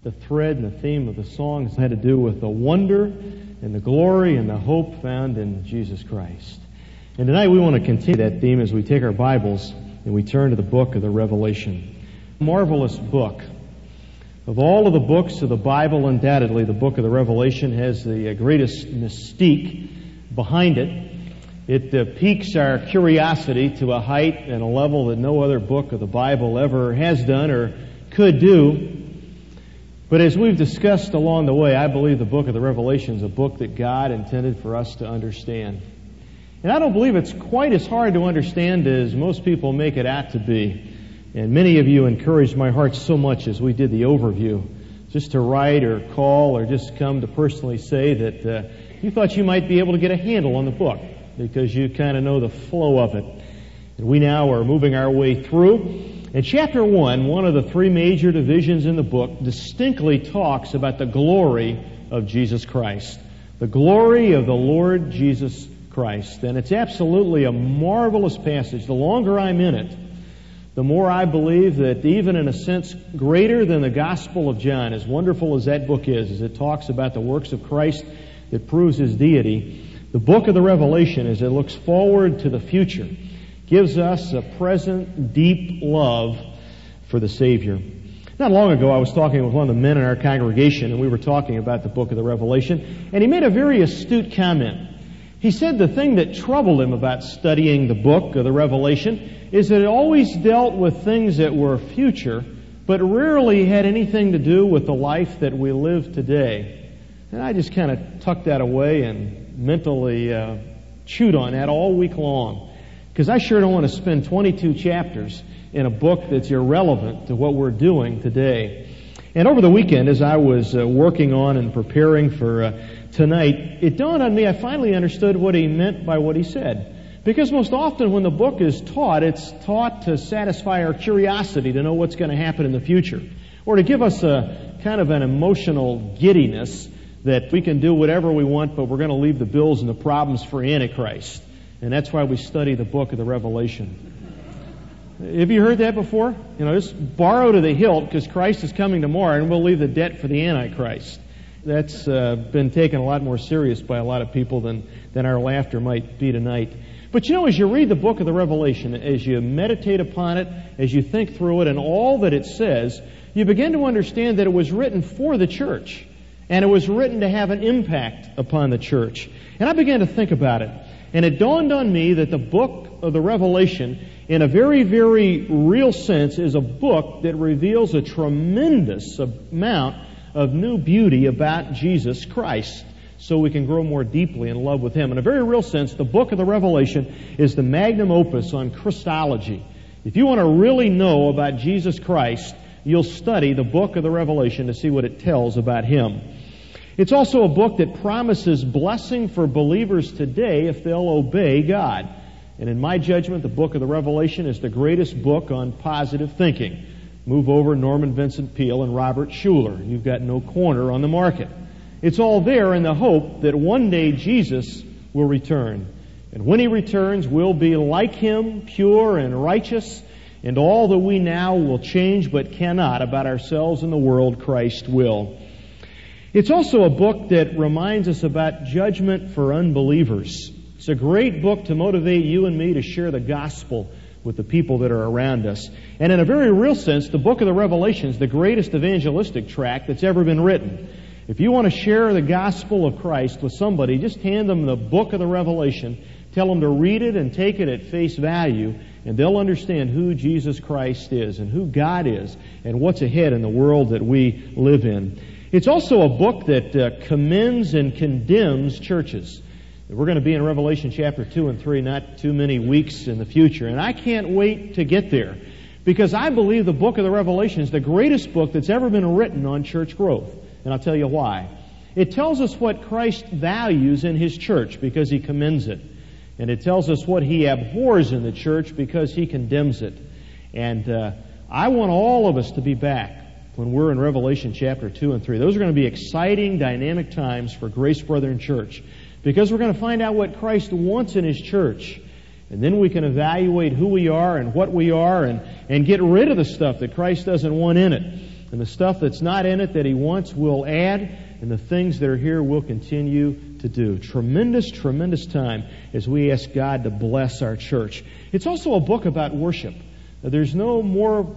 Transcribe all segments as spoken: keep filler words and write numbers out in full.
the thread and the theme of the songs had to do with the wonder and the glory and the hope found in Jesus Christ. And tonight we want to continue that theme as we take our Bibles and we turn to the book of the Revelation. Marvelous book. Of all of the books of the Bible, undoubtedly, the book of the Revelation has the greatest mystique behind it. It uh, piques our curiosity to a height and a level that no other book of the Bible ever has done or could do. But as we've discussed along the way, I believe the book of the Revelation is a book that God intended for us to understand. And I don't believe it's quite as hard to understand as most people make it out to be. And many of you encouraged my heart so much as we did the overview, just to write or call or just come to personally say that uh, you thought you might be able to get a handle on the book because you kind of know the flow of it. And we now are moving our way through. And chapter one, one of the three major divisions in the book, distinctly talks about the glory of Jesus Christ. The glory of the Lord Jesus Christ. And it's absolutely a marvelous passage. The longer I'm in it, the more I believe that even in a sense greater than the Gospel of John, as wonderful as that book is, as it talks about the works of Christ that proves His deity, the book of the Revelation, as it looks forward to the future, gives us a present deep love for the Savior. Not long ago, I was talking with one of the men in our congregation, and we were talking about the book of the Revelation, and he made a very astute comment. He said the thing that troubled him about studying the book of the Revelation is that it always dealt with things that were future, but rarely had anything to do with the life that we live today. And I just kind of tucked that away and mentally uh, chewed on that all week long, because I sure don't want to spend twenty-two chapters in a book that's irrelevant to what we're doing today. And over the weekend, as I was uh, working on and preparing for uh, tonight, it dawned on me I finally understood what he meant by what he said. Because most often when the book is taught, it's taught to satisfy our curiosity to know what's going to happen in the future, or to give us a kind of an emotional giddiness that we can do whatever we want, but we're going to leave the bills and the problems for Antichrist. And that's why we study the book of the Revelation. Have you heard that before? You know, just borrow to the hilt because Christ is coming tomorrow and we'll leave the debt for the Antichrist. That's uh, been taken a lot more serious by a lot of people than, than our laughter might be tonight. But you know, as you read the book of the Revelation, as you meditate upon it, as you think through it and all that it says, you begin to understand that it was written for the church. And it was written to have an impact upon the church. And I began to think about it. And it dawned on me that the book of the Revelation, in a very, very real sense, is a book that reveals a tremendous amount of new beauty about Jesus Christ, so we can grow more deeply in love with Him. In a very real sense, the book of the Revelation is the magnum opus on Christology. If you want to really know about Jesus Christ, you'll study the book of the Revelation to see what it tells about Him. It's also a book that promises blessing for believers today if they'll obey God. And in my judgment, the book of the Revelation is the greatest book on positive thinking. Move over Norman Vincent Peale and Robert Schuller. You've got no corner on the market. It's all there in the hope that one day Jesus will return. And when He returns, we'll be like Him, pure and righteous, and all that we now will change but cannot about ourselves and the world, Christ will. It's also a book that reminds us about judgment for unbelievers. It's a great book to motivate you and me to share the gospel with the people that are around us. And in a very real sense, the book of the Revelation is the greatest evangelistic tract that's ever been written. If you want to share the gospel of Christ with somebody, just hand them the book of the Revelation, tell them to read it and take it at face value, and they'll understand who Jesus Christ is and who God is and what's ahead in the world that we live in. It's also a book that uh, commends and condemns churches. We're going to be in Revelation chapter two and three not too many weeks in the future, and I can't wait to get there because I believe the book of the Revelation is the greatest book that's ever been written on church growth, and I'll tell you why. It tells us what Christ values in His church because He commends it, and it tells us what He abhors in the church because He condemns it. And uh, I want all of us to be back when we're in Revelation chapter two and three. Those are going to be exciting, dynamic times for Grace Brethren Church, because we're going to find out what Christ wants in His church. And then we can evaluate who we are and what we are and, and get rid of the stuff that Christ doesn't want in it. And the stuff that's not in it that He wants, we'll add. And the things that are here, we'll continue to do. Tremendous, tremendous time as we ask God to bless our church. It's also a book about worship. There's no more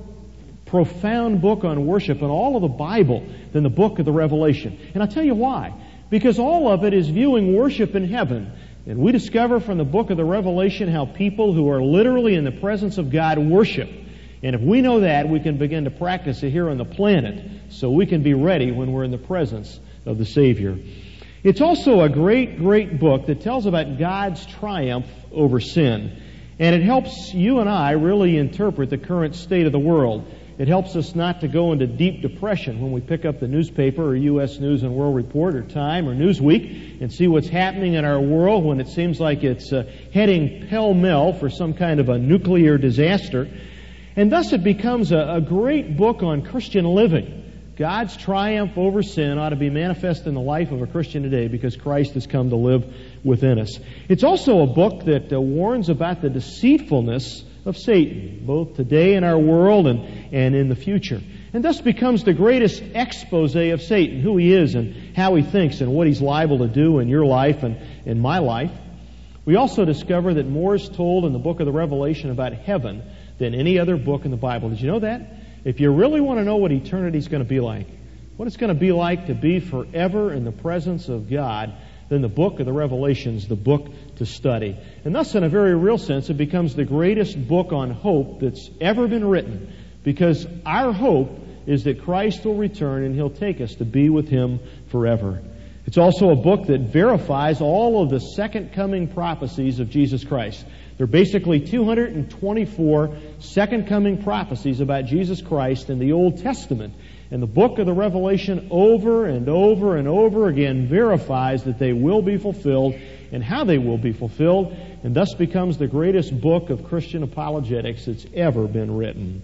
profound book on worship in all of the Bible than the book of the Revelation. And I'll tell you why. Because all of it is viewing worship in heaven. And we discover from the book of the Revelation how people who are literally in the presence of God worship. And if we know that, we can begin to practice it here on the planet so we can be ready when we're in the presence of the Savior. It's also a great, great book that tells about God's triumph over sin. And it helps you and I really interpret the current state of the world. It helps us not to go into deep depression when we pick up the newspaper or U S News and World Report or Time or Newsweek and see what's happening in our world when it seems like it's uh, heading pell-mell for some kind of a nuclear disaster. And thus it becomes a, a great book on Christian living. God's triumph over sin ought to be manifest in the life of a Christian today because Christ has come to live within us. It's also a book that uh, warns about the deceitfulness of Satan, both today in our world and, and in the future. And thus becomes the greatest expose of Satan, who he is and how he thinks and what he's liable to do in your life and in my life. We also discover that more is told in the book of the Revelation about heaven than any other book in the Bible. Did you know that? If you really want to know what eternity is going to be like, what it's going to be like to be forever in the presence of God, then the book of the Revelation is the book to study. And thus, in a very real sense, it becomes the greatest book on hope that's ever been written, because our hope is that Christ will return and He'll take us to be with Him forever. It's also a book that verifies all of the second coming prophecies of Jesus Christ. There are basically two hundred twenty-four second coming prophecies about Jesus Christ in the Old Testament. And the book of the Revelation over and over and over again verifies that they will be fulfilled and how they will be fulfilled, and thus becomes the greatest book of Christian apologetics that's ever been written.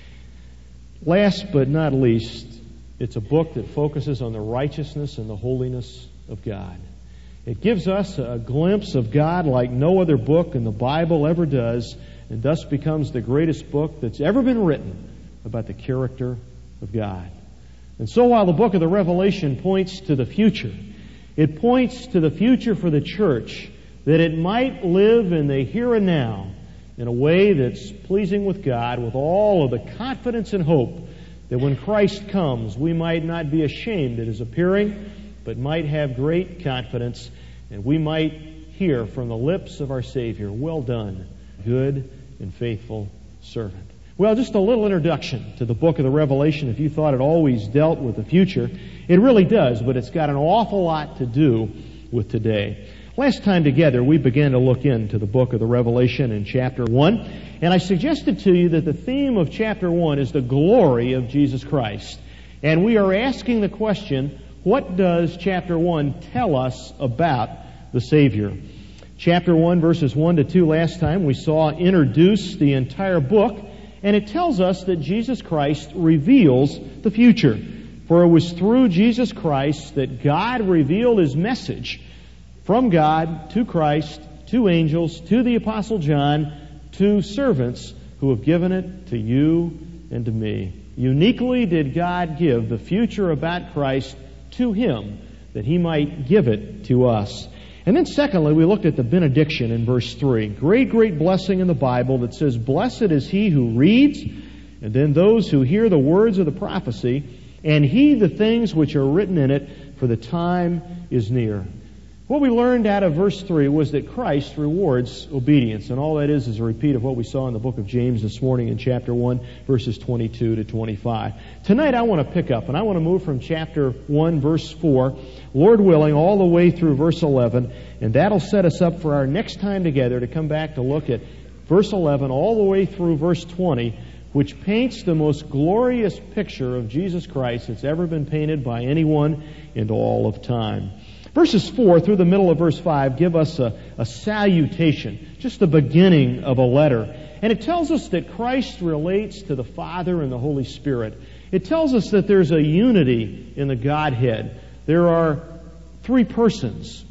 Last but not least, it's a book that focuses on the righteousness and the holiness of God. It gives us a glimpse of God like no other book in the Bible ever does, and thus becomes the greatest book that's ever been written about the character of God. And so while the book of the Revelation points to the future, it points to the future for the church, that it might live in the here and now in a way that's pleasing with God, with all of the confidence and hope that when Christ comes, we might not be ashamed at His appearing, but might have great confidence, and we might hear from the lips of our Savior, "Well done, good and faithful servant." Well, just a little introduction to the book of the Revelation. If you thought it always dealt with the future, it really does, but it's got an awful lot to do with today. Last time together, we began to look into the book of the Revelation in chapter one, and I suggested to you that the theme of chapter one is the glory of Jesus Christ. And we are asking the question, what does chapter one tell us about the Savior? Chapter one, verses one to two last time, we saw introduce the entire book, and it tells us that Jesus Christ reveals the future. For it was through Jesus Christ that God revealed His message from God to Christ, to angels, to the Apostle John, to servants who have given it to you and to me. Uniquely did God give the future about Christ to Him, that He might give it to us. And then secondly, we looked at the benediction in verse three. Great, great blessing in the Bible that says, "Blessed is he who reads, and then those who hear the words of the prophecy, and heed the things which are written in it, for the time is near." What we learned out of verse three was that Christ rewards obedience. And all that is is a repeat of what we saw in the book of James this morning in chapter one, verses twenty-two to twenty-five. Tonight I want to pick up, and I want to move from chapter one, verse four, Lord willing, all the way through verse eleven. And that'll set us up for our next time together to come back to look at verse eleven all the way through verse twenty, which paints the most glorious picture of Jesus Christ that's ever been painted by anyone in all of time. Verses four through the middle of verse five give us a, a salutation, just the beginning of a letter. And it tells us that Christ relates to the Father and the Holy Spirit. It tells us that there's a unity in the Godhead. There are three persons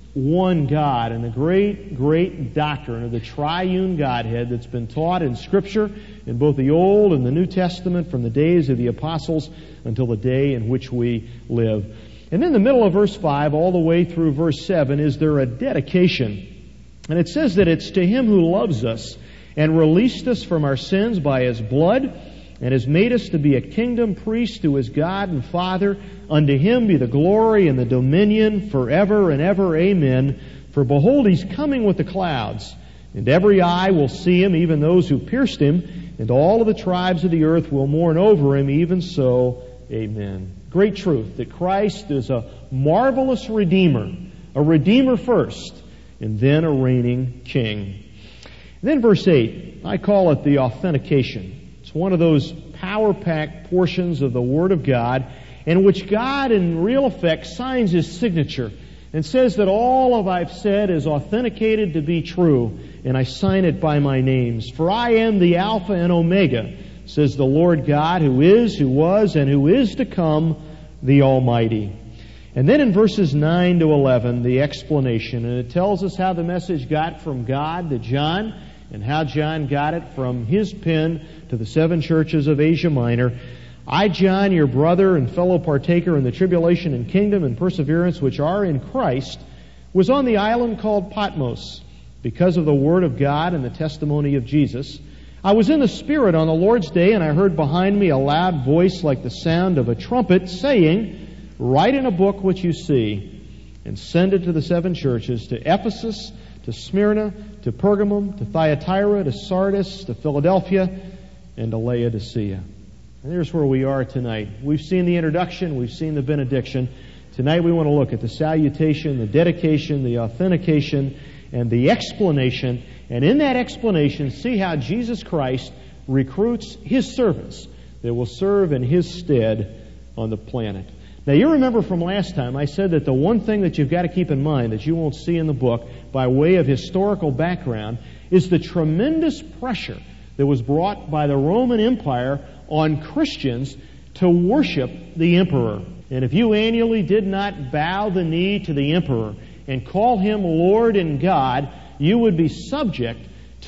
one God and the great, great doctrine of the triune Godhead that's been taught in Scripture in both the Old and the New Testament from the days of the apostles until the day in which we live. And in the middle of verse five all the way through verse seven is there a dedication. And it says that it's to Him who loves us and released us from our sins by His blood and has made us to be a kingdom priest to His God and Father. Unto Him be the glory and the dominion forever and ever. Amen. For behold, He's coming with the clouds, and every eye will see Him, even those who pierced Him, and all of the tribes of the earth will mourn over Him. Even so, amen. Great truth that Christ is a marvelous Redeemer, a Redeemer first, and then a reigning King. And then verse eight, I call it the authentication. It's one of those power-packed portions of the Word of God in which God, in real effect, signs His signature and says that all of I've said is authenticated to be true, and I sign it by my names. For I am the Alpha and Omega, says the Lord God, who is, who was, and who is to come, the Almighty. And then in verses nine to eleven, the explanation, and it tells us how the message got from God to John, and how John got it from his pen to the seven churches of Asia Minor. I, John, your brother and fellow partaker in the tribulation and kingdom and perseverance which are in Christ, was on the island called Patmos, because of the word of God and the testimony of Jesus. I was in the Spirit on the Lord's day, and I heard behind me a loud voice like the sound of a trumpet, saying, Write in a book what you see, and send it to the seven churches, to Ephesus, to Smyrna, to Pergamum, to Thyatira, to Sardis, to Philadelphia, and to Laodicea. And there's where we are tonight. We've seen the introduction, we've seen the benediction. Tonight we want to look at the salutation, the dedication, the authentication, and the explanation. And in that explanation, see how Jesus Christ recruits His servants that will serve in His stead on the planet. Now, you remember from last time, I said that the one thing that you've got to keep in mind that you won't see in the book by way of historical background is the tremendous pressure that was brought by the Roman Empire on Christians to worship the emperor. And if you annually did not bow the knee to the emperor and call him Lord and God, you would be subject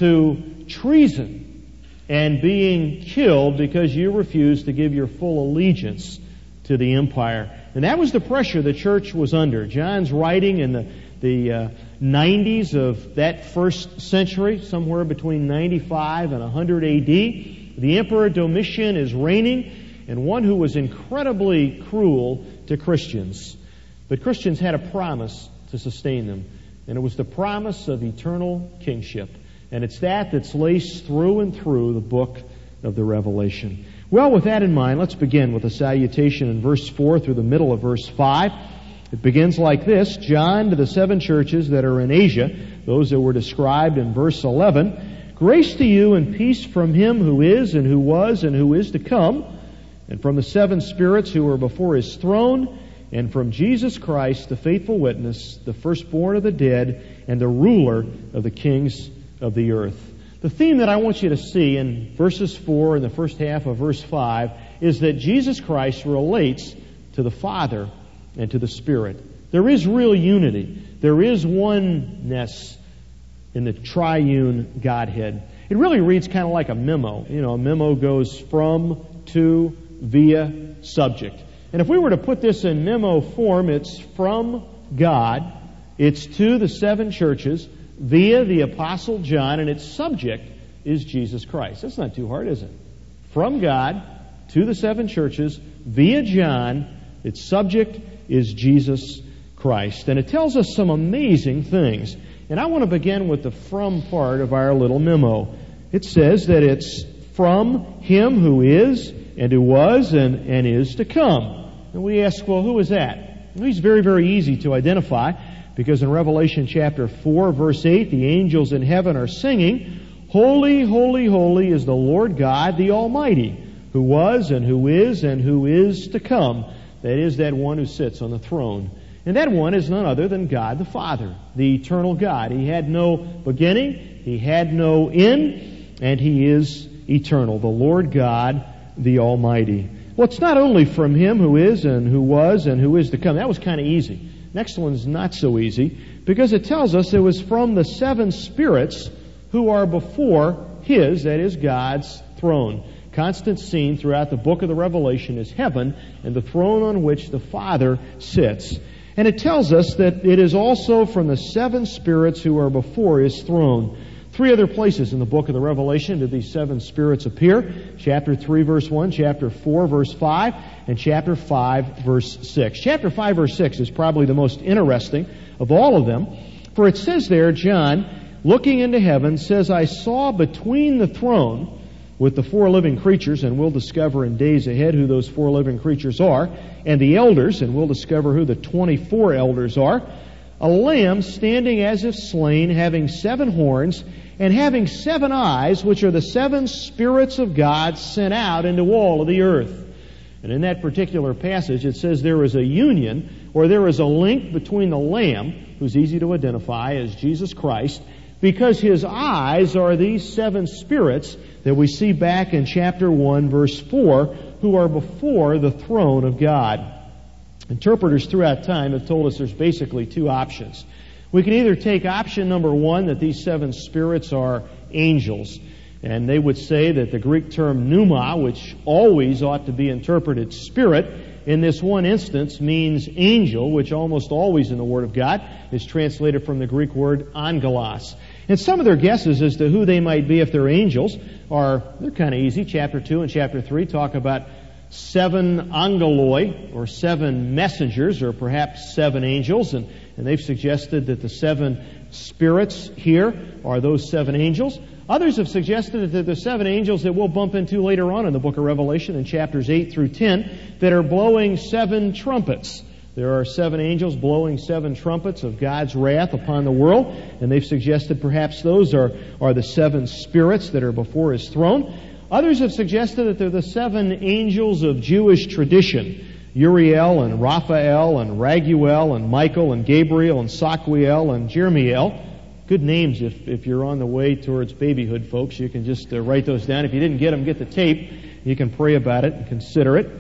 to treason and being killed because you refused to give your full allegiance to the empire. And that was the pressure the church was under. John's writing in the, the uh, nineties of that first century, somewhere between ninety-five and one hundred A D. The Emperor Domitian is reigning, and one who was incredibly cruel to Christians. But Christians had a promise to sustain them, and it was the promise of eternal kingship. And it's that that's laced through and through the book of the Revelation. Well, with that in mind, let's begin with a salutation in verse four through the middle of verse five. It begins like this: John to the seven churches that are in Asia, those that were described in verse eleven. Grace to you and peace from Him who is and who was and who is to come, and from the seven spirits who are before His throne, and from Jesus Christ, the faithful witness, the firstborn of the dead, and the ruler of the kings of the earth. The theme that I want you to see in verses four and the first half of verse five is that Jesus Christ relates to the Father and to the Spirit. There is real unity. There is oneness in the triune Godhead. It really reads kind of like a memo. You know, a memo goes from, to, via, subject. And if we were to put this in memo form, it's from God, it's to the seven churches, via the Apostle John, and its subject is Jesus Christ. That's not too hard, is it? From God, to the seven churches, via John, its subject is Jesus Christ. And it tells us some amazing things. And I want to begin with the from part of our little memo. It says that it's from Him who is, and who was, and, and is to come. And we ask, well, who is that? Well, He's very, very easy to identify, because in Revelation chapter four, verse eight, the angels in heaven are singing, Holy, holy, holy is the Lord God, the Almighty, who was, and who is, and who is to come. That is, that one who sits on the throne. And that one is none other than God the Father, the eternal God. He had no beginning, He had no end, and He is eternal, the Lord God, the Almighty. Well, it's not only from Him who is and who was and who is to come. That was kind of easy. Next one's not so easy, because it tells us it was from the seven spirits who are before His, that is God's, throne. Constant scene throughout the book of the Revelation is heaven and the throne on which the Father sits. And it tells us that it is also from the seven spirits who are before His throne. Three other places in the book of the Revelation do these seven spirits appear. Chapter three, verse one, chapter four, verse five, and chapter five, verse six. Chapter five, verse six is probably the most interesting of all of them, for it says there, John, looking into heaven, says, I saw between the throne with the four living creatures, and we'll discover in days ahead who those four living creatures are, and the elders, and we'll discover who the twenty-four elders are, a lamb standing as if slain, having seven horns, and having seven eyes, which are the seven spirits of God sent out into all of the earth. And in that particular passage, it says there is a union, or there is a link between the Lamb, who's easy to identify as Jesus Christ, because His eyes are these seven spirits that we see back in chapter one, verse four, who are before the throne of God. Interpreters throughout time have told us there's basically two options. We can either take option number one, that these seven spirits are angels, and they would say that the Greek term pneuma, which always ought to be interpreted spirit, in this one instance means angel, which almost always in the Word of God is translated from the Greek word angelos. And some of their guesses as to who they might be if they're angels are, they're kind of easy. Chapter two and chapter three talk about seven angeloi, or seven messengers, or perhaps seven angels, and, and they've suggested that the seven spirits here are those seven angels. Others have suggested that the seven angels that we'll bump into later on in the book of Revelation in chapters eight through ten that are blowing seven trumpets. There are seven angels blowing seven trumpets of God's wrath upon the world, and they've suggested perhaps those are, are the seven spirits that are before His throne. Others have suggested that they're the seven angels of Jewish tradition. Uriel and Raphael and Raguel and Michael and Gabriel and Saquiel and Jeremiel. Good names if, if you're on the way towards babyhood, folks. You can just uh, write those down. If you didn't get them, get the tape. You can pray about it and consider it.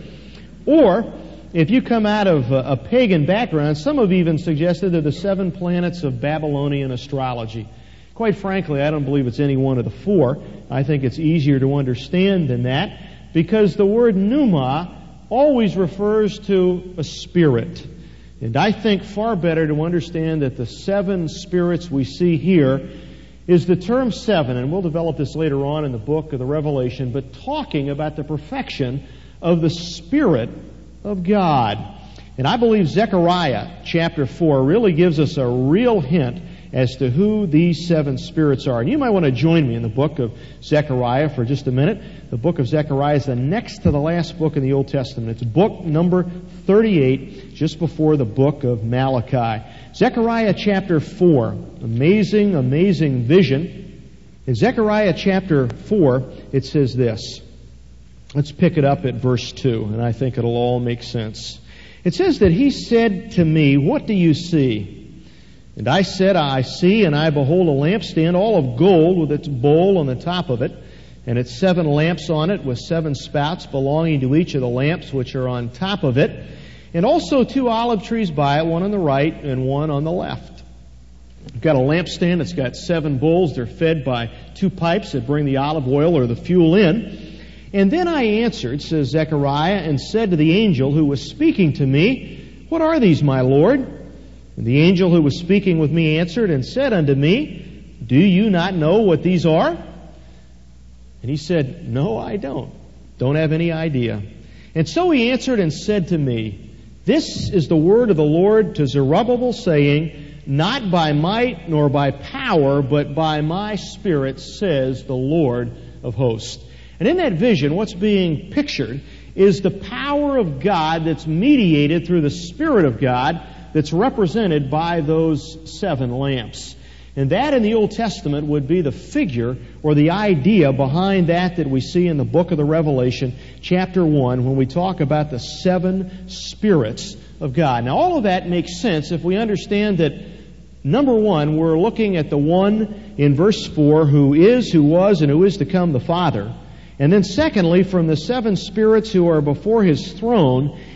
Or, if you come out of a, a pagan background, some have even suggested they're the seven planets of Babylonian astrology. Quite frankly, I don't believe it's any one of the four. I think it's easier to understand than that, because the word pneuma always refers to a spirit. And I think far better to understand that the seven spirits we see here is the term seven, and we'll develop this later on in the book of the Revelation, but talking about the perfection of the Spirit of God. And I believe Zechariah chapter four really gives us a real hint as to who these seven spirits are. And you might want to join me in the book of Zechariah for just a minute. The book of Zechariah is the next to the last book in the Old Testament. It's book number thirty-eight, just before the book of Malachi. Zechariah chapter four, amazing, amazing vision. In Zechariah chapter four, it says this. Let's pick it up at verse two, and I think it'll all make sense. It says that He said to me, "What do you see?" And I said, I see, and I behold a lampstand, all of gold, with its bowl on the top of it, and its seven lamps on it, with seven spouts belonging to each of the lamps which are on top of it, and also two olive trees by it, one on the right and one on the left. You've got a lampstand that's got seven bowls. They're fed by two pipes that bring the olive oil or the fuel in. And then I answered, says Zechariah, and said to the angel who was speaking to me, "What are these, my Lord?" And the angel who was speaking with me answered and said unto me, "Do you not know what these are?" And he said, "No, I don't. Don't have any idea." And so he answered and said to me, "This is the word of the Lord to Zerubbabel, saying, Not by might nor by power, but by my Spirit, says the Lord of hosts." And in that vision, what's being pictured is the power of God that's mediated through the Spirit of God that's represented by those seven lamps. And that in the Old Testament would be the figure or the idea behind that that we see in the book of the Revelation, chapter one, when we talk about the seven spirits of God. Now, all of that makes sense if we understand that, number one, we're looking at the one in verse four who is, who was, and who is to come, the Father. And then secondly, from the seven spirits who are before His throne,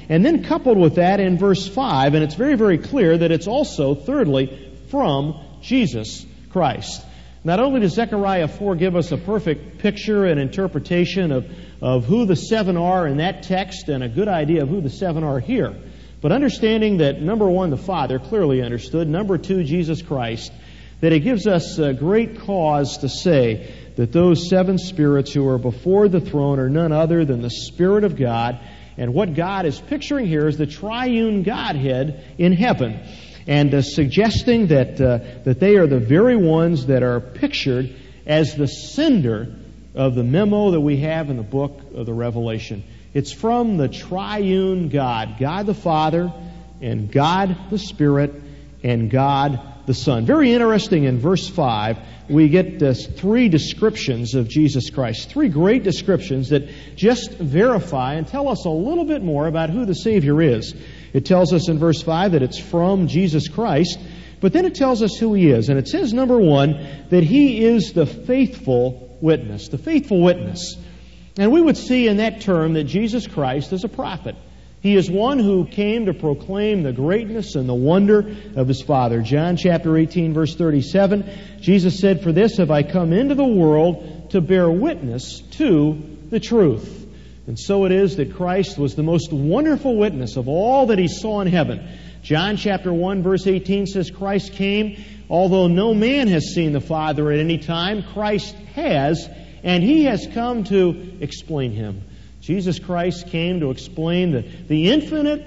And then coupled with that in verse five, and it's very, very clear that it's also, thirdly, from Jesus Christ. Not only does Zechariah four give us a perfect picture and interpretation of, of who the seven are in that text and a good idea of who the seven are here, but understanding that, number one, the Father, clearly understood, number two, Jesus Christ, that it gives us a great cause to say that those seven spirits who are before the throne are none other than the Spirit of God. And what God is picturing here is the triune Godhead in heaven, and uh, suggesting that uh, that they are the very ones that are pictured as the sender of the memo that we have in the book of the Revelation. It's from the triune God, God the Father, and God the Spirit, and God the Son. Very interesting, in verse five, we get uh, three descriptions of Jesus Christ. Three great descriptions that just verify and tell us a little bit more about who the Savior is. It tells us in verse five that it's from Jesus Christ, but then it tells us who He is. And it says, number one, that He is the faithful witness. The faithful witness. And we would see in that term that Jesus Christ is a prophet. He is one who came to proclaim the greatness and the wonder of His Father. John chapter eighteen, verse thirty-seven, Jesus said, "For this have I come into the world, to bear witness to the truth." And so it is that Christ was the most wonderful witness of all that He saw in heaven. John chapter one, verse eighteen says, Christ came, although no man has seen the Father at any time, Christ has, and He has come to explain Him. Jesus Christ came to explain the, the infinite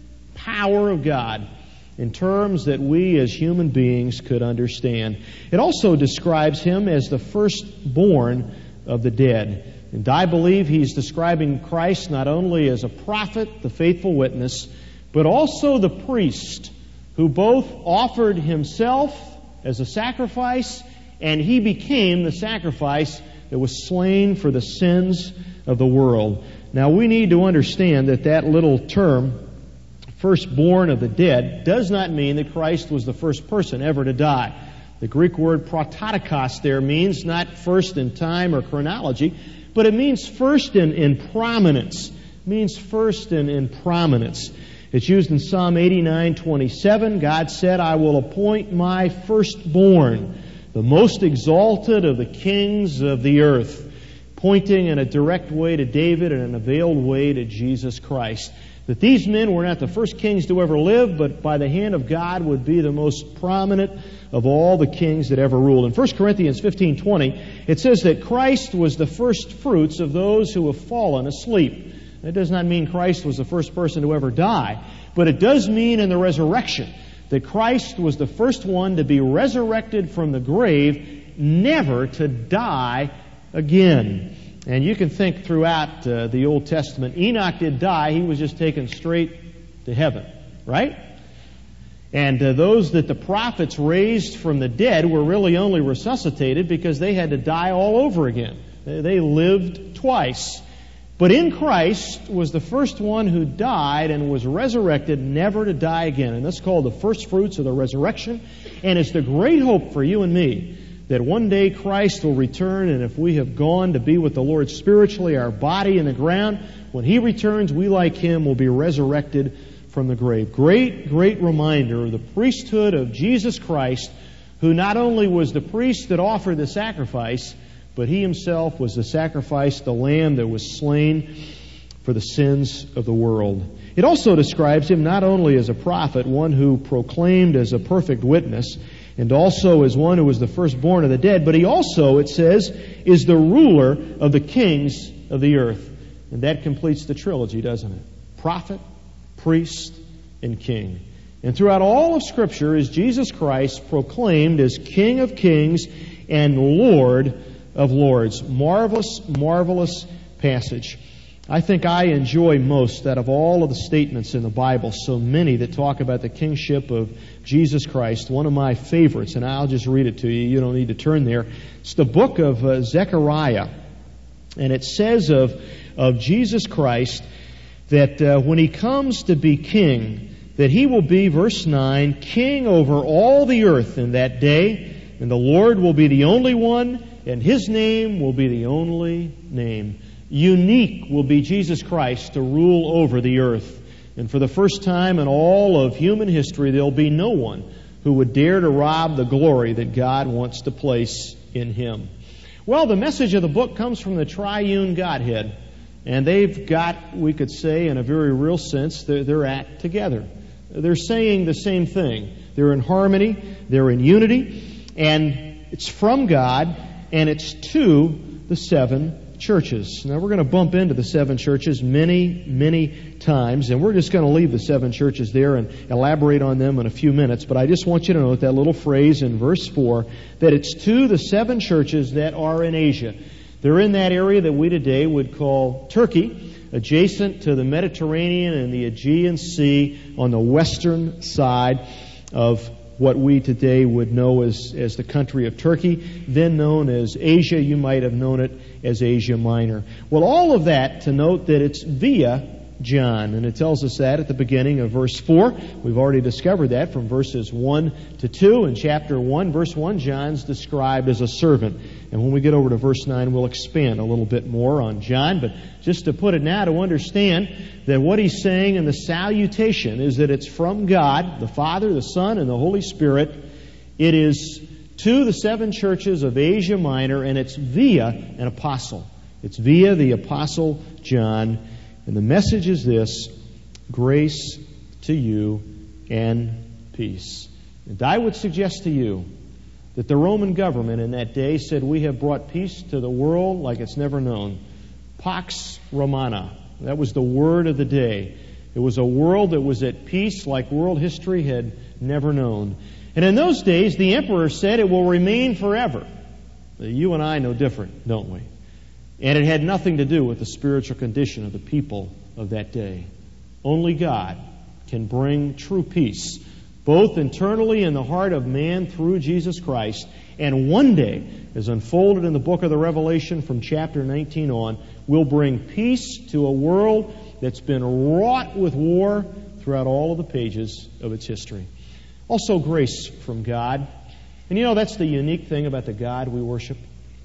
power of God in terms that we as human beings could understand. It also describes Him as the firstborn of the dead. And I believe He's describing Christ not only as a prophet, the faithful witness, but also the priest who both offered Himself as a sacrifice, and He became the sacrifice that was slain for the sins of the world. Now we need to understand that that little term, firstborn of the dead, does not mean that Christ was the first person ever to die. The Greek word prototokos there means not first in time or chronology, but it means first in, in prominence. It means first in, in prominence. It's used in Psalm eighty-nine twenty-seven. God said, "I will appoint my firstborn, the most exalted of the kings of the earth," pointing in a direct way to David and in a veiled way to Jesus Christ. That these men were not the first kings to ever live, but by the hand of God would be the most prominent of all the kings that ever ruled. In First Corinthians fifteen twenty, it says that Christ was the first fruits of those who have fallen asleep. That does not mean Christ was the first person to ever die, but it does mean in the resurrection that Christ was the first one to be resurrected from the grave, never to die again. And you can think throughout uh, the Old Testament, Enoch did die. He was just taken straight to heaven, right? And uh, those that the prophets raised from the dead were really only resuscitated because they had to die all over again. They, they lived twice. But in Christ was the first one who died and was resurrected, never to die again. And that's called the first fruits of the resurrection. And it's the great hope for you and me that one day Christ will return, and if we have gone to be with the Lord spiritually, our body in the ground, when He returns, we like Him will be resurrected from the grave. Great, great reminder of the priesthood of Jesus Christ, who not only was the priest that offered the sacrifice, but He Himself was the sacrifice, the lamb that was slain for the sins of the world. It also describes Him not only as a prophet, one who proclaimed as a perfect witness, and also as one who was the firstborn of the dead, but He also, it says, is the ruler of the kings of the earth. And that completes the trilogy, doesn't it? Prophet, priest, and king. And throughout all of Scripture is Jesus Christ proclaimed as King of kings and Lord of lords. Marvelous, marvelous passage. I think I enjoy most out of all of the statements in the Bible, so many that talk about the kingship of Jesus Christ. One of my favorites, and I'll just read it to you. You don't need to turn there. It's the book of uh, Zechariah. And it says of, of Jesus Christ that uh, when He comes to be king, that He will be, verse nine, king over all the earth in that day, and the Lord will be the only one, and His name will be the only name. Unique will be Jesus Christ to rule over the earth. And for the first time in all of human history, there'll be no one who would dare to rob the glory that God wants to place in Him. Well, the message of the book comes from the triune Godhead. And they've got, we could say, in a very real sense, they're, they're at together. They're saying the same thing. They're in harmony. They're in unity. And it's from God, and it's to the seven churches. Now, we're going to bump into the seven churches many, many times, and we're just going to leave the seven churches there and elaborate on them in a few minutes. But I just want you to note that little phrase in verse four, that it's to the seven churches that are in Asia. They're in that area that we today would call Turkey, adjacent to the Mediterranean and the Aegean Sea on the western side of what we today would know as, as the country of Turkey, then known as Asia. You might have known it as Asia Minor. Well, all of that to note that it's via John, and it tells us that at the beginning of verse four. We've already discovered that from verses one to two. In chapter one, verse one, John's described as a servant. And when we get over to verse nine, we'll expand a little bit more on John. But just to put it now, to understand that what he's saying in the salutation is that it's from God, the Father, the Son, and the Holy Spirit. It is to the seven churches of Asia Minor, and it's via an apostle. It's via the apostle John. And the message is this: grace to you and peace. And I would suggest to you that the Roman government in that day said, we have brought peace to the world like it's never known. Pax Romana. That was the word of the day. It was a world that was at peace like world history had never known. And in those days, the emperor said it will remain forever. You and I know different, don't we? And it had nothing to do with the spiritual condition of the people of that day. Only God can bring true peace, both internally in the heart of man through Jesus Christ, and one day, as unfolded in the book of the Revelation from chapter nineteen on, will bring peace to a world that's been wrought with war throughout all of the pages of its history. Also grace from God. And you know, that's the unique thing about the God we worship.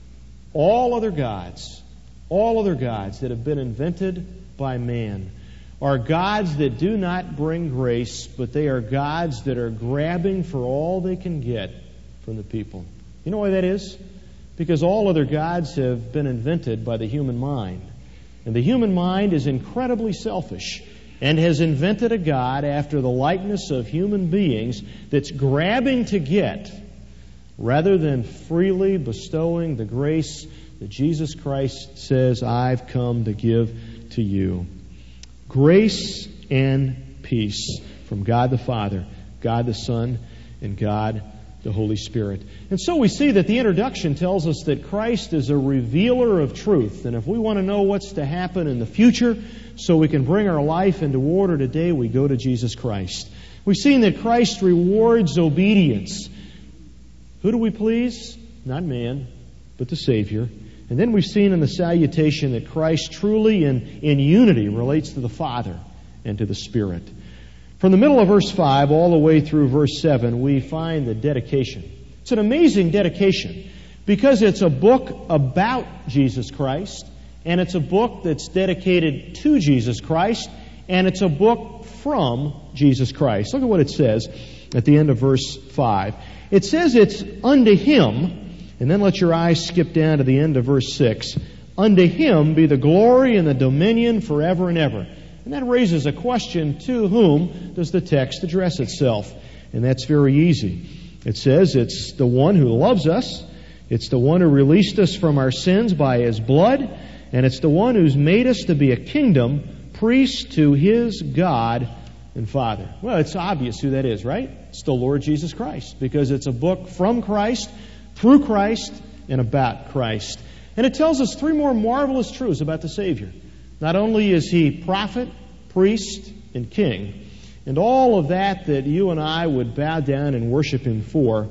All other gods, all other gods that have been invented by man are gods that do not bring grace, but they are gods that are grabbing for all they can get from the people. You know why that is? Because all other gods have been invented by the human mind. And the human mind is incredibly selfish and has invented a God after the likeness of human beings that's grabbing to get rather than freely bestowing the grace that Jesus Christ says, I've come to give to you. Grace and peace from God the Father, God the Son, and God the Holy Spirit. And so we see that the introduction tells us that Christ is a revealer of truth. And if we want to know what's to happen in the future so we can bring our life into order today, we go to Jesus Christ. We've seen that Christ rewards obedience. Who do we please? Not man, but the Savior. And then we've seen in the salutation that Christ truly in, in unity relates to the Father and to the Spirit. From the middle of verse five all the way through verse seven, we find the dedication. It's an amazing dedication because it's a book about Jesus Christ, and it's a book that's dedicated to Jesus Christ, and it's a book from Jesus Christ. Look at what it says at the end of verse five. It says it's unto Him, and then let your eyes skip down to the end of verse six. Unto Him be the glory and the dominion forever and ever. And that raises a question, to whom does the text address itself? And that's very easy. It says it's the one who loves us, it's the one who released us from our sins by His blood, and it's the one who's made us to be a kingdom, priest to His God and Father. Well, it's obvious who that is, right? It's the Lord Jesus Christ, because it's a book from Christ, through Christ, and about Christ. And it tells us three more marvelous truths about the Savior. Not only is He prophet, priest, and king, and all of that that you and I would bow down and worship Him for,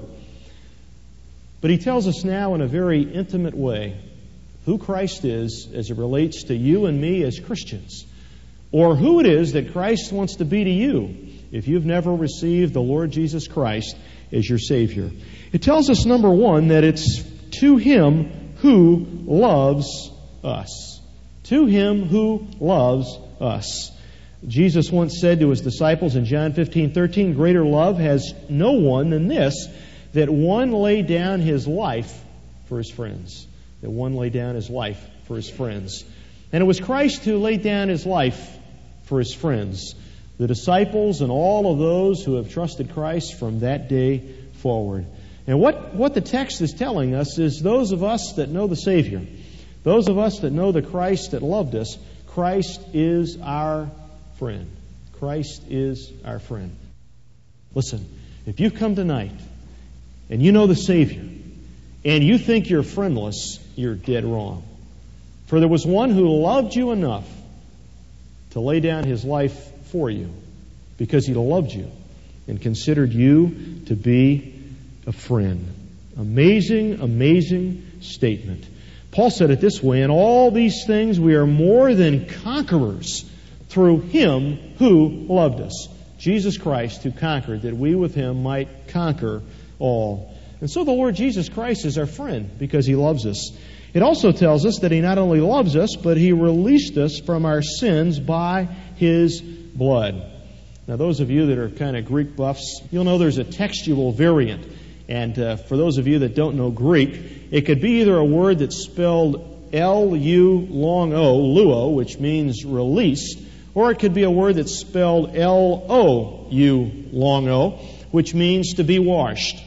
but He tells us now in a very intimate way who Christ is as it relates to you and me as Christians, or who it is that Christ wants to be to you if you've never received the Lord Jesus Christ as your Savior. It tells us, number one, that it's to Him who loves us. To Him who loves us. Jesus once said to his disciples in John fifteen thirteen, "Greater love has no one than this, that one lay down his life for his friends." That one lay down his life for his friends. And it was Christ who laid down his life for his friends, the disciples and all of those who have trusted Christ from that day forward. And what, what the text is telling us is those of us that know the Savior, those of us that know the Christ that loved us, Christ is our friend. Christ is our friend. Listen, if you come tonight and you know the Savior and you think you're friendless, you're dead wrong. For there was one who loved you enough to lay down his life for you because he loved you and considered you to be a friend. Amazing, amazing statement. Paul said it this way, "In all these things we are more than conquerors through Him who loved us." Jesus Christ who conquered, that we with Him might conquer all. And so the Lord Jesus Christ is our friend because He loves us. It also tells us that He not only loves us, but He released us from our sins by His blood. Now, those of you that are kind of Greek buffs, you'll know there's a textual variant. And uh, for those of you that don't know Greek, it could be either a word that's spelled L U long O, luo, which means released, or it could be a word that's spelled L O U long O, which means to be washed.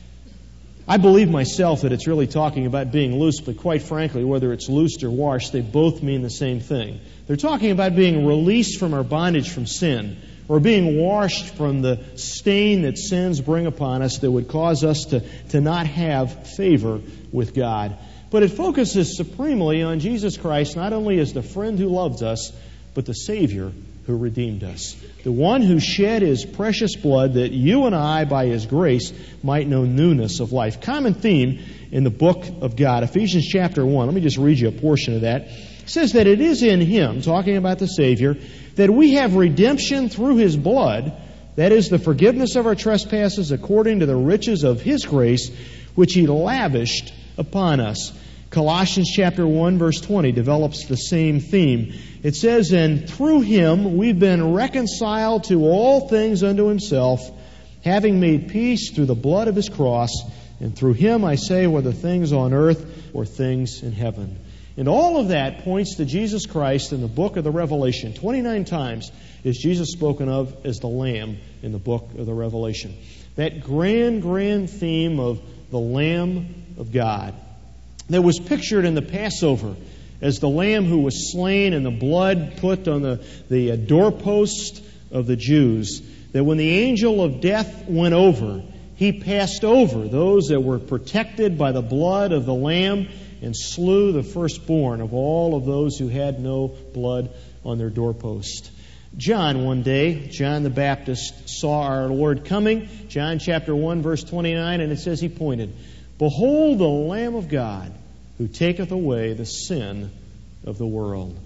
I believe myself that it's really talking about being loose, but quite frankly, whether it's loosed or washed, they both mean the same thing. They're talking about being released from our bondage from sin, or being washed from the stain that sins bring upon us that would cause us to, to not have favor with God. But it focuses supremely on Jesus Christ, not only as the friend who loves us, but the Savior who redeemed us. The one who shed His precious blood that you and I, by His grace, might know newness of life. Common theme in the book of God, Ephesians chapter one. Let me just read you a portion of that. It says that it is in Him, talking about the Savior, that we have redemption through His blood, that is, the forgiveness of our trespasses according to the riches of His grace, which He lavished upon us. Colossians chapter one, verse twenty develops the same theme. It says, "And through Him we've been reconciled to all things unto Himself, having made peace through the blood of His cross, and through Him, I say, whether things on earth or things in heaven." And all of that points to Jesus Christ in the book of the Revelation. twenty-nine times is Jesus spoken of as the Lamb in the book of the Revelation. That grand, grand theme of the Lamb of God that was pictured in the Passover as the Lamb who was slain and the blood put on the, the doorpost of the Jews, that when the angel of death went over, he passed over those that were protected by the blood of the Lamb and slew the firstborn of all of those who had no blood on their doorpost. John, one day, John the Baptist, saw our Lord coming. John chapter one, verse twenty-nine, and it says he pointed, "Behold the Lamb of God, who taketh away the sin of the world."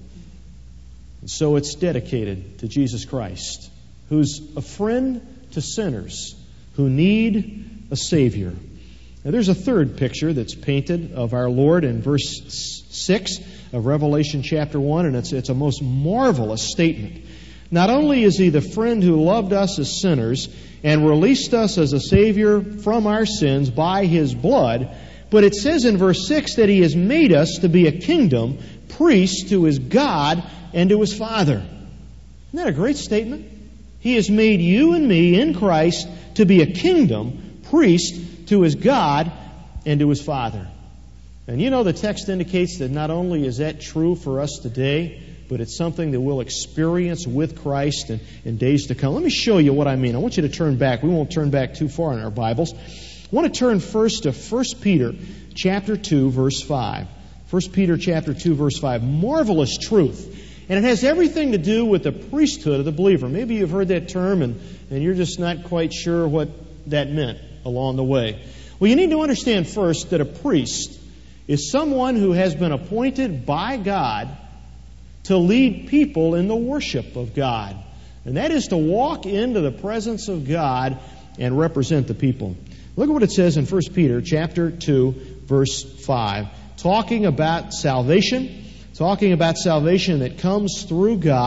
And so it's dedicated to Jesus Christ, who's a friend to sinners who need a Savior. Now, there's a third picture that's painted of our Lord in verse six of Revelation chapter one, and it's, it's a most marvelous statement. Not only is He the friend who loved us as sinners and released us as a Savior from our sins by His blood, but it says in verse six that He has made us to be a kingdom, priests to His God and to His Father. Isn't that a great statement? He has made you and me in Christ to be a kingdom, priest to His God and to His Father. And you know, the text indicates that not only is that true for us today, but it's something that we'll experience with Christ in, in days to come. Let me show you what I mean. I want you to turn back. We won't turn back too far in our Bibles. I want to turn first to First Peter chapter two, verse five. First Peter chapter two, verse five. Marvelous truth. And it has everything to do with the priesthood of the believer. Maybe you've heard that term and, and you're just not quite sure what that meant along the way. Well, you need to understand first that a priest is someone who has been appointed by God to lead people in the worship of God. And that is to walk into the presence of God and represent the people. Look at what it says in First Peter chapter two, verse five. Talking about salvation, talking about salvation that comes through God,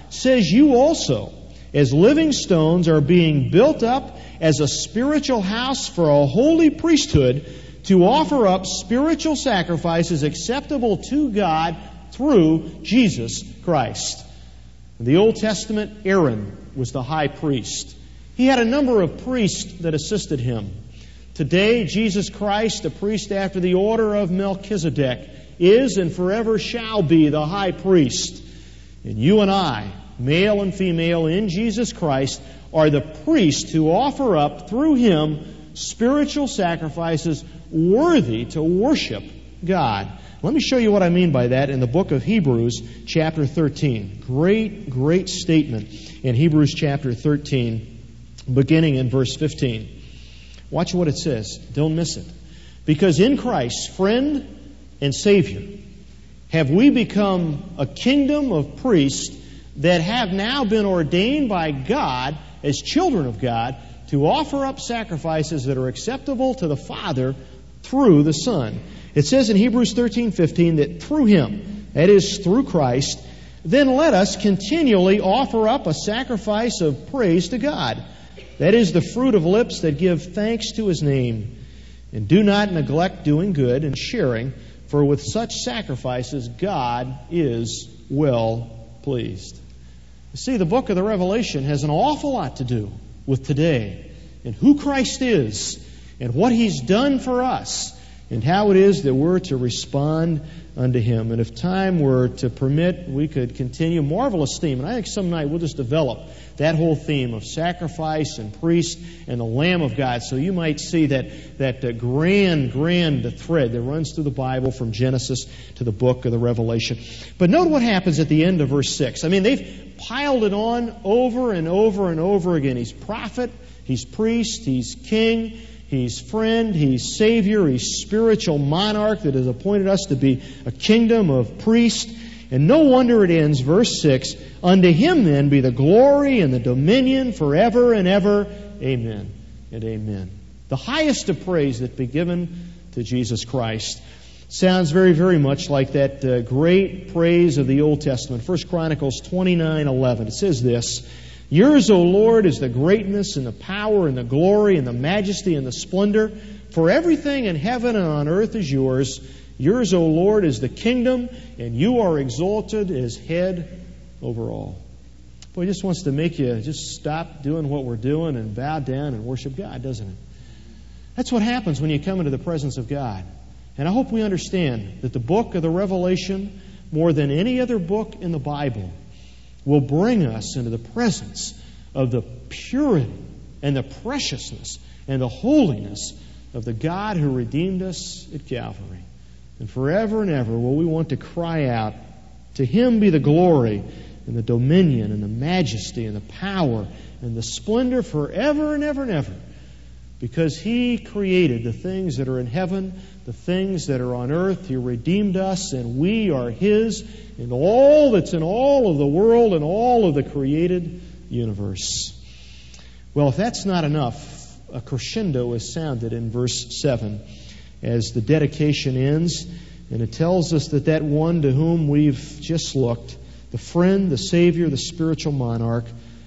says you also, as living stones, are being built up as a spiritual house for a holy priesthood to offer up spiritual sacrifices acceptable to God through Jesus Christ. In the Old Testament, Aaron was the high priest. He had a number of priests that assisted him. Today, Jesus Christ, a priest after the order of Melchizedek, is and forever shall be the high priest. And you and I, male and female in Jesus Christ, are the priests who offer up through Him spiritual sacrifices worthy to worship God. Let me show you what I mean by that in the book of Hebrews, chapter thirteen. Great, great statement in Hebrews chapter thirteen, beginning in verse fifteen. Watch what it says. Don't miss it. Because in Christ, friend and Savior, have we become a kingdom of priests that have now been ordained by God as children of God to offer up sacrifices that are acceptable to the Father through the Son. It says in Hebrews thirteen fifteen that through Him, that is, through Christ, then let us continually offer up a sacrifice of praise to God. That is the fruit of lips that give thanks to His name. And do not neglect doing good and sharing, for with such sacrifices God is well pleased. You see, the book of the Revelation has an awful lot to do with today and who Christ is and what He's done for us and how it is that we're to respond unto Him. And if time were to permit, we could continue. Marvelous theme. And I think some night we'll just develop that whole theme of sacrifice and priest and the Lamb of God. So you might see that, that uh, grand, grand thread that runs through the Bible from Genesis to the book of the Revelation. But note what happens at the end of verse six. I mean, they've piled it on over and over and over again. He's prophet, He's priest, He's king, He's friend, He's Savior, He's spiritual monarch that has appointed us to be a kingdom of priests. And no wonder it ends, verse six, unto Him then be the glory and the dominion forever and ever. Amen and amen. The highest of praise that be given to Jesus Christ. Sounds very, very much like that uh, great praise of the Old Testament. First Chronicles twenty-nine eleven. It says this, yours, O Lord, is the greatness and the power and the glory and the majesty and the splendor. For everything in heaven and on earth is yours. Yours, O Lord, is the kingdom, and you are exalted as head over all. Boy, He just wants to make you just stop doing what we're doing and bow down and worship God, doesn't it? That's what happens when you come into the presence of God. And I hope we understand that the book of the Revelation, more than any other book in the Bible, will bring us into the presence of the purity and the preciousness and the holiness of the God who redeemed us at Calvary. And forever and ever will we want to cry out, to Him be the glory and the dominion and the majesty and the power and the splendor forever and ever and ever. Because He created the things that are in heaven, the things that are on earth. He redeemed us, and we are His, and all that's in all of the world and all of the created universe. Well, if that's not enough, a crescendo is sounded in verse seven as the dedication ends, and it tells us that that one to whom we've just looked, the friend, the Savior, the spiritual monarch,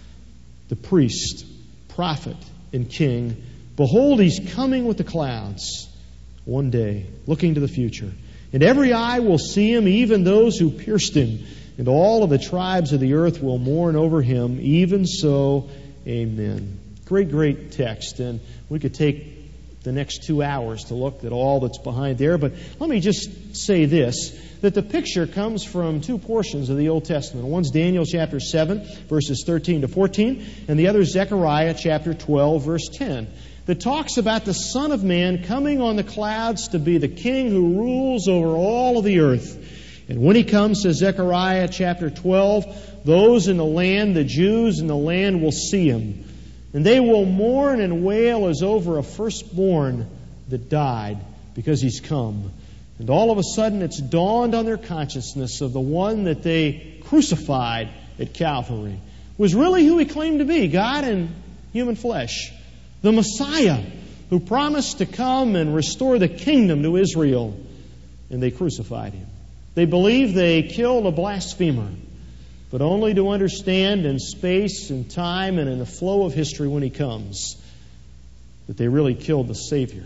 the priest, prophet, and king, behold, He's coming with the clouds one day, looking to the future. And every eye will see Him, even those who pierced Him. And all of the tribes of the earth will mourn over Him. Even so, amen. Great, great text. And we could take the next two hours to look at all that's behind there. But let me just say this, that the picture comes from two portions of the Old Testament. One's Daniel chapter seven, verses thirteen to fourteen, and the other is Zechariah chapter twelve, verse ten, that talks about the Son of Man coming on the clouds to be the King who rules over all of the earth. And when He comes, says Zechariah chapter twelve, those in the land, the Jews in the land, will see Him. And they will mourn and wail as over a firstborn that died, because He's come. And all of a sudden it's dawned on their consciousness of the one that they crucified at Calvary was really who He claimed to be, God in human flesh. The Messiah who promised to come and restore the kingdom to Israel. And they crucified Him. They believed they killed a blasphemer. but only to understand in space and time and in the flow of history when He comes that they really killed the Savior.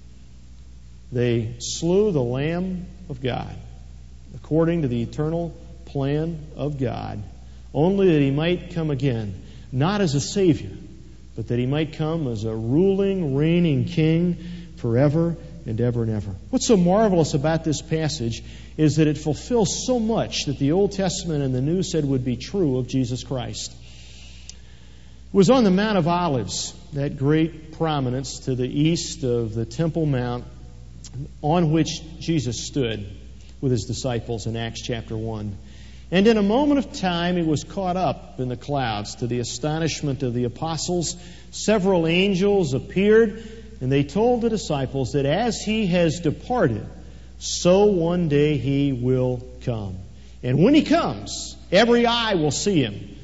They slew the Lamb of God according to the eternal plan of God, only that He might come again, not as a Savior, but that He might come as a ruling, reigning King forever and ever and ever. What's so marvelous about this passage is that it fulfills so much that the Old Testament and the New said would be true of Jesus Christ. It was on the Mount of Olives, that great prominence to the east of the Temple Mount, on which Jesus stood with His disciples in Acts chapter one. And in a moment of time, He was caught up in the clouds. To the astonishment of the apostles, several angels appeared, and they told the disciples that as He has departed, so one day He will come. And when He comes, every eye will see Him,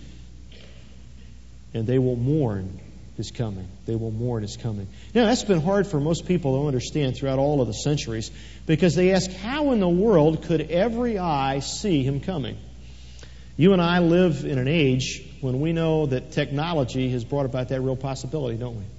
and they will mourn His coming. They will mourn His coming. Now, that's been hard for most people to understand throughout all of the centuries, because they ask, how in the world could every eye see Him coming? You and I live in an age when we know that technology has brought about that real possibility, don't we?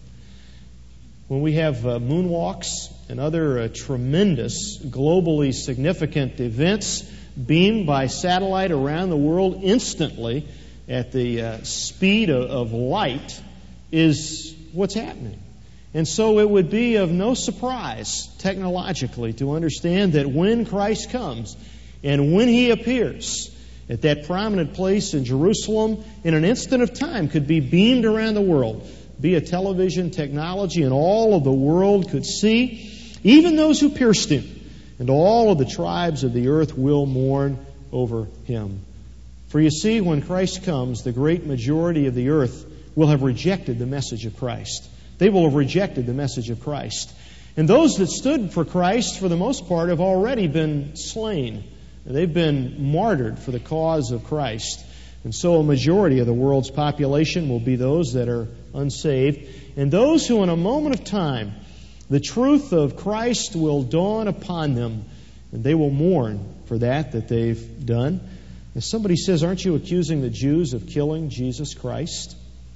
When we have uh, moonwalks and other uh, tremendous, globally significant events beamed by satellite around the world instantly at the uh, speed of, of light is what's happening. And so it would be of no surprise technologically to understand that when Christ comes and when He appears at that prominent place in Jerusalem, in an instant of time could be beamed around the world, be a television technology, and all of the world could see, even those who pierced Him, and all of the tribes of the earth will mourn over Him. For you see, when Christ comes, the great majority of the earth will have rejected the message of Christ. They will have rejected the message of Christ. And those that stood for Christ, for the most part, have already been slain. They've been martyred for the cause of Christ. And so a majority of the world's population will be those that are unsaved. And those who in a moment of time, the truth of Christ will dawn upon them, and they will mourn for that that they've done. As somebody says, aren't you accusing the Jews of killing Jesus Christ?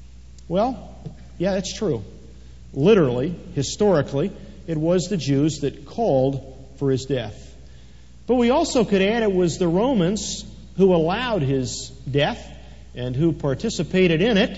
Well, yeah, that's true. Literally, historically, it was the Jews that called for His death. But we also could add it was the Romans who allowed His death and who participated in it.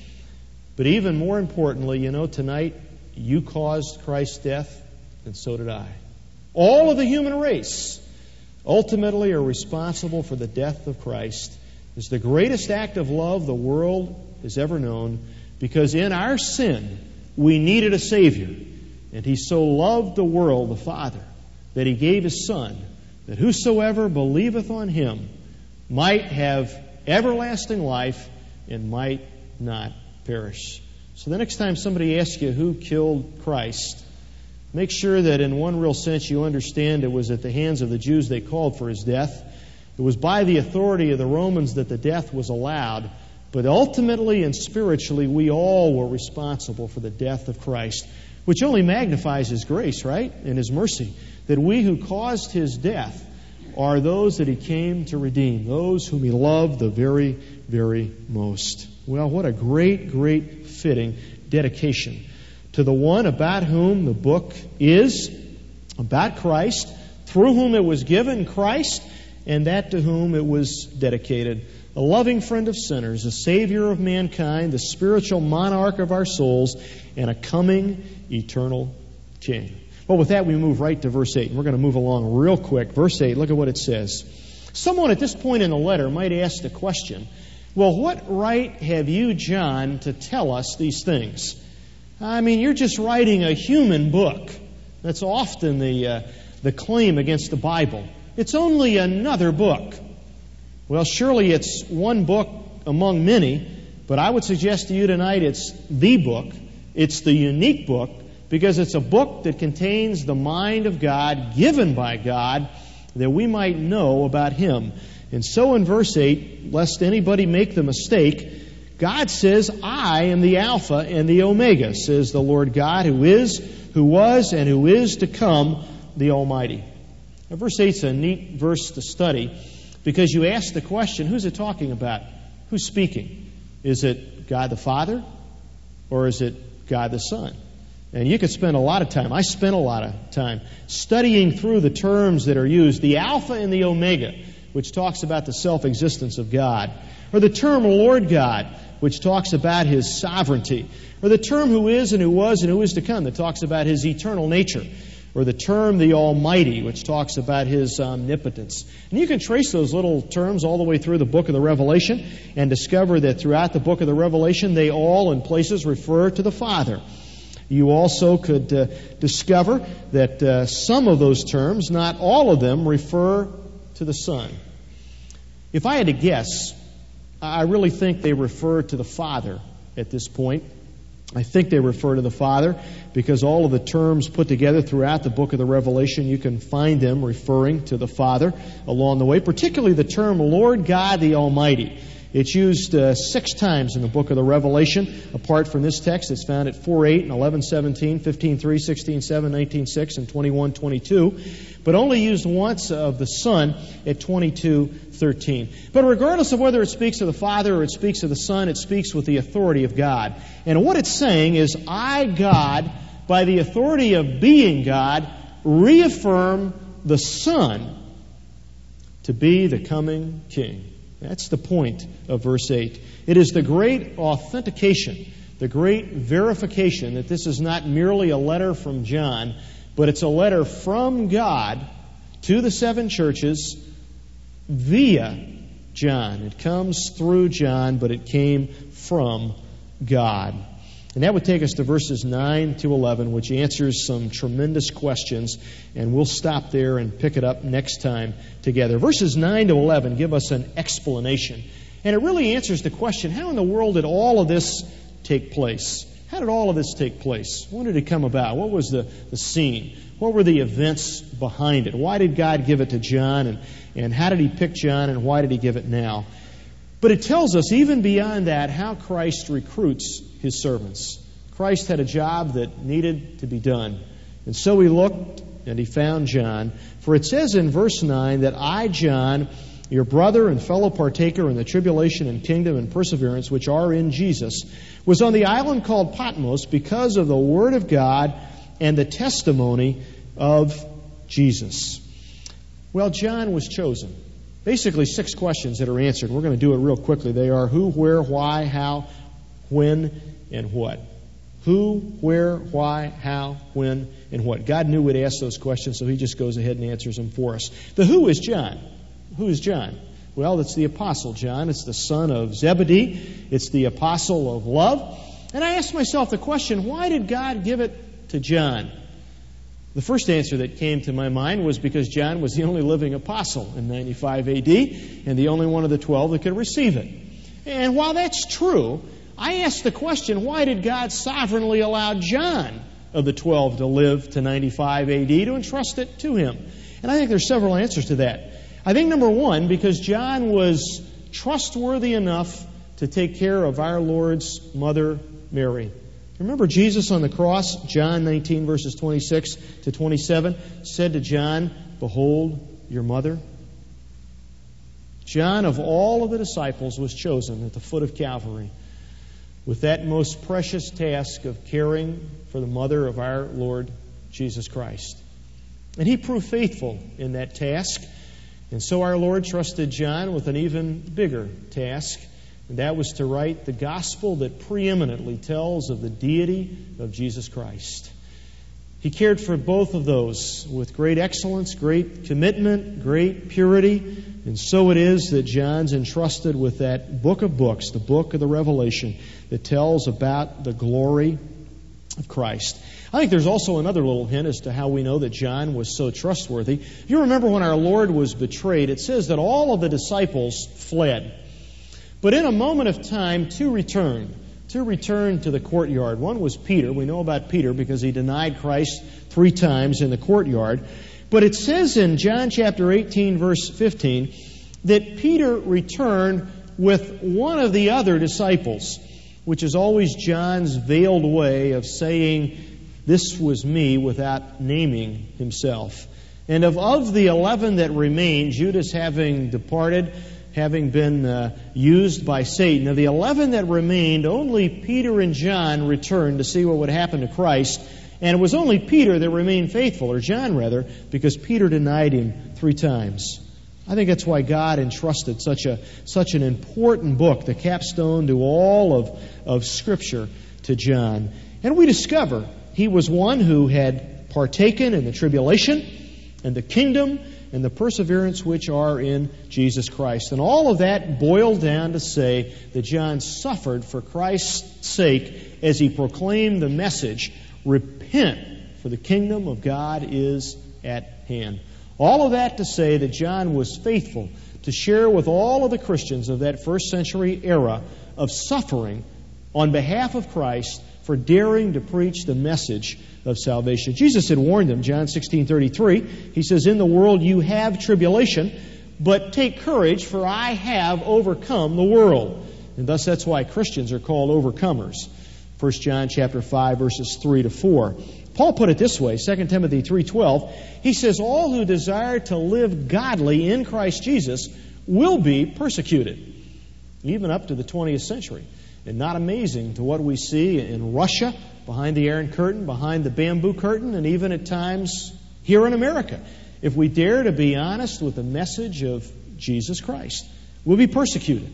But even more importantly, you know, tonight, you caused Christ's death, and so did I. All of the human race ultimately are responsible for the death of Christ. It's the greatest act of love the world has ever known, because in our sin, we needed a Savior. And He so loved the world, the Father, that He gave His Son, that whosoever believeth on Him might have everlasting life and might not perish. So the next time somebody asks you who killed Christ, make sure that in one real sense you understand it was at the hands of the Jews they called for His death. It was by the authority of the Romans that the death was allowed. But ultimately and spiritually, we all were responsible for the death of Christ, which only magnifies His grace, right? And His mercy. That we who caused His death are those that He came to redeem, those whom He loved the very, very most. Well, what a great, great fitting dedication to the one about whom the book is, about Christ, through whom it was given, Christ, and that to whom it was dedicated. A loving friend of sinners, a Savior of mankind, the spiritual monarch of our souls, and a coming eternal King. Well, with that, we move right to verse eight. And we're going to move along real quick. Verse eight, look at what it says. Someone at this point in the letter might ask the question, well, what right have you, John, to tell us these things? I mean, you're just writing a human book. That's often the, uh, the claim against the Bible. It's only another book. Well, surely it's one book among many, but I would suggest to you tonight it's the book. It's the unique book, because it's a book that contains the mind of God, given by God, that we might know about Him. And so in verse eight, lest anybody make the mistake, God says, I am the Alpha and the Omega, says the Lord God, who is, who was, and who is to come, the Almighty. Now, verse eight is a neat verse to study. because you ask the question, who's it talking about? Who's speaking? Is it God the Father or is it God the Son? And you could spend a lot of time, I spent a lot of time, studying through the terms that are used, the Alpha and the Omega, which talks about the self-existence of God, or the term Lord God, which talks about His sovereignty, or the term who is and who was and who is to come, that talks about His eternal nature, or the term the Almighty, which talks about His omnipotence. And you can trace those little terms all the way through the book of the Revelation and discover that throughout the book of the Revelation, they all in places refer to the Father. You also could uh, discover that uh, some of those terms, not all of them, refer to the Son. If I had to guess, I really think they refer to the Father at this point. I think they refer to the Father because all of the terms put together throughout the book of the Revelation, you can find them referring to the Father along the way, particularly the term Lord God the Almighty. It's used uh, six times in the book of the Revelation. Apart from this text, it's found at four eight and eleven seventeen, fifteen three, sixteen seven, nineteen six, and twenty-one twenty-two, but only used once of the Son at twenty-two thirteen. But regardless of whether it speaks of the Father or it speaks of the Son, it speaks with the authority of God. And what it's saying is, I, God, by the authority of being God, reaffirm the Son to be the coming King. That's the point of verse eight. It is the great authentication, the great verification that this is not merely a letter from John, but it's a letter from God to the seven churches via John. It comes through John, but it came from God. And that would take us to verses nine to eleven, which answers some tremendous questions, and we'll stop there and pick it up next time together. Verses nine to eleven give us an explanation, and it really answers the question, how in the world did all of this take place? How did all of this take place? When did it come about? What was the, the scene? What were the events behind it? Why did God give it to John, and, and how did He pick John, and why did He give it now? But it tells us, even beyond that, how Christ recruits His servants. Christ had a job that needed to be done. And so He looked and He found John. For it says in verse nine that I, John, your brother and fellow partaker in the tribulation and kingdom and perseverance which are in Jesus, was on the island called Patmos because of the word of God and the testimony of Jesus. Well, John was chosen. Basically, six questions that are answered. We're going to do it real quickly. They are who, where, why, how, when, and what. Who, where, why, how, when, and what. God knew we'd ask those questions, so He just goes ahead and answers them for us. The who is John. Who is John? Well, it's the Apostle John. It's the son of Zebedee. It's the apostle of love. And I asked myself the question, why did God give it to John? The first answer that came to my mind was because John was the only living apostle in ninety-five A D and the only one of the twelve that could receive it. And while that's true, I asked the question, why did God sovereignly allow John of the twelve to live to ninety-five A D to entrust it to him? And I think there's several answers to that. I think number one, because John was trustworthy enough to take care of our Lord's mother, Mary. Remember Jesus on the cross, John nineteen, verses twenty-six to twenty-seven, said to John, behold your mother. John, of all of the disciples, was chosen at the foot of Calvary with that most precious task of caring for the mother of our Lord Jesus Christ. And he proved faithful in that task. And so our Lord trusted John with an even bigger task. And that was to write the gospel that preeminently tells of the deity of Jesus Christ. He cared for both of those with great excellence, great commitment, great purity. And so it is that John's entrusted with that book of books, the book of the Revelation, that tells about the glory of Christ. I think there's also another little hint as to how we know that John was so trustworthy. You remember when our Lord was betrayed, it says that all of the disciples fled. But in a moment of time, two returned. Two returned to the courtyard. One was Peter. We know about Peter because he denied Christ three times in the courtyard. But it says in John chapter eighteen, verse fifteen, that Peter returned with one of the other disciples, which is always John's veiled way of saying, this was me, without naming himself. And of, of the eleven that remained, Judas having departed, having been uh, used by Satan, of the eleven that remained, only Peter and John returned to see what would happen to Christ. And it was only Peter that remained faithful, or John rather, because Peter denied him three times. I think that's why God entrusted such a such an important book, the capstone to all of, of Scripture, to John. And we discover he was one who had partaken in the tribulation and the kingdom and the perseverance which are in Jesus Christ. And all of that boiled down to say that John suffered for Christ's sake as he proclaimed the message, repent, for the kingdom of God is at hand. All of that to say that John was faithful to share with all of the Christians of that first century era of suffering on behalf of Christ for daring to preach the message of salvation. Jesus had warned them, John sixteen thirty-three, He says, in the world you have tribulation, but take courage, for I have overcome the world. And thus that's why Christians are called overcomers. First John chapter five, verses three to four. Paul put it this way, Second Timothy three twelve. He says, all who desire to live godly in Christ Jesus will be persecuted, even up to the twentieth century. And not amazing to what we see in Russia, behind the Iron Curtain, behind the bamboo curtain, and even at times here in America. If we dare to be honest with the message of Jesus Christ, we'll be persecuted.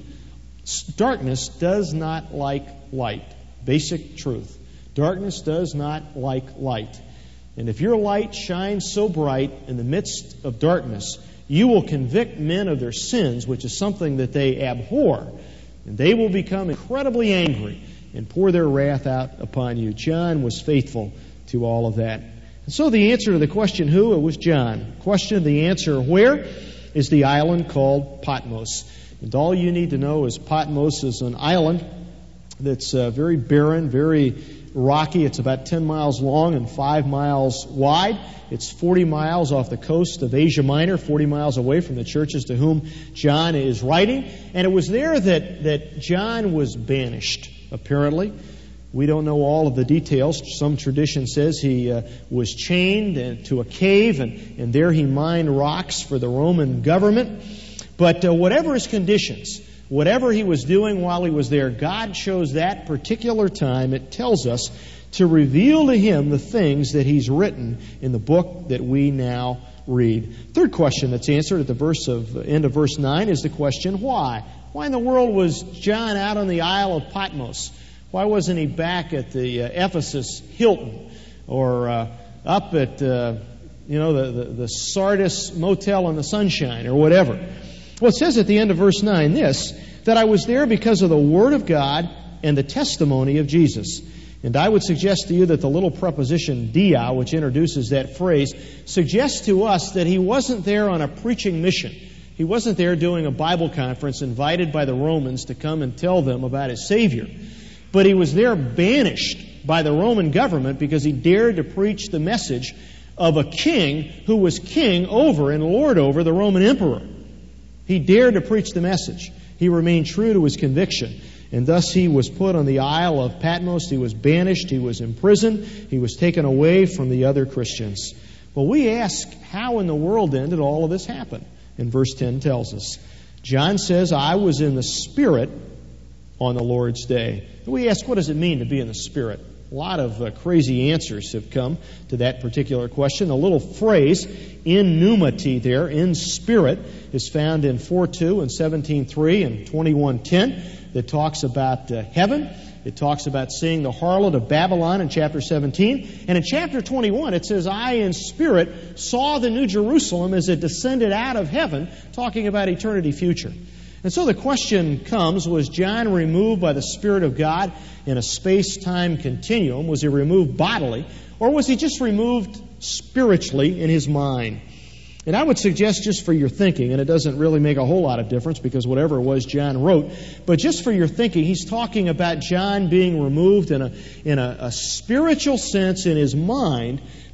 Darkness does not like light. Basic truth. Darkness does not like light. And if your light shines so bright in the midst of darkness, you will convict men of their sins, which is something that they abhor. And they will become incredibly angry and pour their wrath out upon you. John was faithful to all of that. And so the answer to the question who, it was John. Question, the answer where, is the island called Patmos. And all you need to know is Patmos is an island that's uh, very barren, very rocky. It's about ten miles long and five miles wide. It's forty miles off the coast of Asia Minor, forty miles away from the churches to whom John is writing. And it was there that, that John was banished, apparently. We don't know all of the details. Some tradition says he uh, was chained to a cave, and, and there he mined rocks for the Roman government. But uh, whatever his conditions, whatever he was doing while he was there, God chose that particular time, it tells us, to reveal to him the things that he's written in the book that we now read. Third question that's answered at the verse of end of verse nine is the question, why? Why in the world was John out on the Isle of Patmos? Why wasn't he back at the uh, Ephesus Hilton or uh, up at uh, you know the, the, the Sardis Motel in the Sunshine or whatever? Well, it says at the end of verse nine this, that I was there because of the Word of God and the testimony of Jesus. And I would suggest to you that the little preposition dia, which introduces that phrase, suggests to us that he wasn't there on a preaching mission. He wasn't there doing a Bible conference invited by the Romans to come and tell them about his Savior. But he was there banished by the Roman government because he dared to preach the message of a king who was king over and lord over the Roman emperor. He dared to preach the message. He remained true to his conviction. And thus he was put on the Isle of Patmos. He was banished. He was imprisoned. He was taken away from the other Christians. Well, we ask, how in the world then did all of this happen? And verse ten tells us. John says, I was in the Spirit on the Lord's day. And we ask, what does it mean to be in the Spirit? A lot of uh, crazy answers have come to that particular question. A little phrase, in pneumati there, in spirit, is found in four two and seventeen three and twenty-one ten that talks about uh, heaven. It talks about seeing the harlot of Babylon in chapter seventeen. And in chapter twenty-one, it says, I in spirit saw the New Jerusalem as it descended out of heaven, talking about eternity future. And so the question comes, was John removed by the Spirit of God in a space-time continuum? Was he removed bodily? Or was he just removed spiritually in his mind? And I would suggest, just for your thinking, and it doesn't really make a whole lot of difference because whatever it was John wrote, but just for your thinking, he's talking about John being removed in a, in a, a spiritual sense in his mind